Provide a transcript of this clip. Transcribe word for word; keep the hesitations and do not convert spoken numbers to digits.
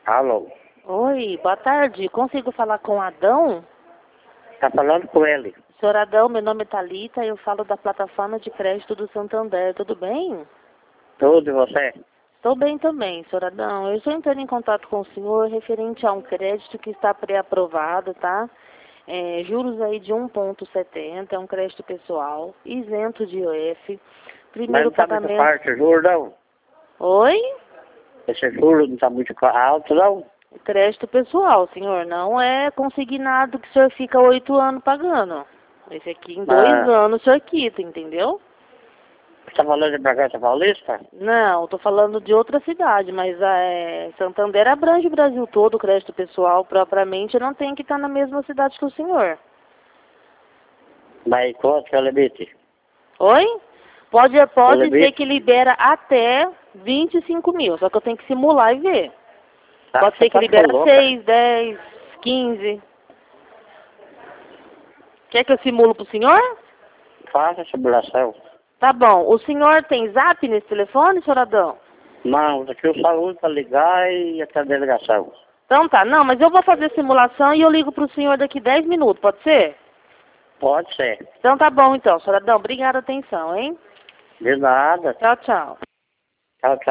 Alô? Oi, boa tarde. Consigo falar com o Adão? Tá falando com ele. Senhor Adão, meu nome é Thalita, eu falo da plataforma de crédito do Santander, tudo bem? Tudo e você? Estou bem também, senhor Adão. Eu estou entrando em contato com o senhor referente a um crédito que está pré-aprovado, tá? É, juros aí de um vírgula setenta, é um crédito pessoal, isento de I O F. Mas Primeiro não tá muito pagamento... forte o juro, não? Oi? Esse juro não tá muito alto, não? Crédito pessoal, senhor. Não é consignado que o senhor fica oito anos pagando. Esse aqui em dois Mas anos o senhor quita, entendeu? você tá falando de Bragança Paulista? Não, estou falando de outra cidade, mas é, Santander abrange o Brasil todo, o crédito pessoal propriamente não tem que estar na mesma cidade que o senhor. Mas quanto que é o limite? Oi? Pode, pode ser limite? que libera até vinte e cinco mil, só que eu tenho que simular e ver. Ah, Pode você ser que tá libera louca? seis, dez, quinze. Quer que eu simulo para o senhor? Faça a simulação. Tá bom. O senhor tem zap nesse telefone, senhor Adão? Não, daqui o saúde para ligar e até a delegação. Então tá. Não, mas eu vou fazer simulação e eu ligo pro senhor daqui dez minutos, pode ser? Pode ser. Então tá bom então, senhor Adão. Obrigada a atenção, hein? De nada. Tchau, tchau. Tchau, tchau.